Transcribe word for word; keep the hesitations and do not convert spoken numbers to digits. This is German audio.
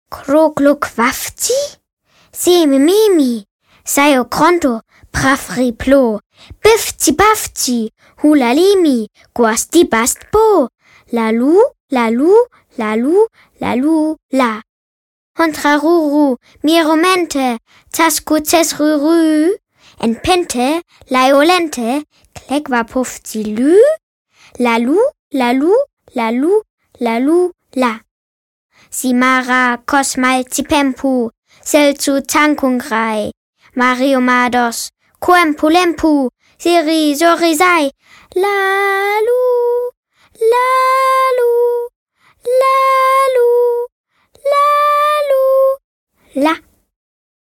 Kroklo quafti? Semi mimi, sayo kronto, prafri plo, bifti bafti, hulalimi, guasti bast bo, lalu, lalu, lalu, lalu, la. Hontraruru, miromente, tasku tesruru, en pente, laiolente, klekwa pufti lü, lalu, lalu, lalu, lalu, la. Simara kosmal tipempu, selzu tankungrai, Mario Mados, koempulempu, siri zorizai, lalu, lalu, lalu, lalu, la.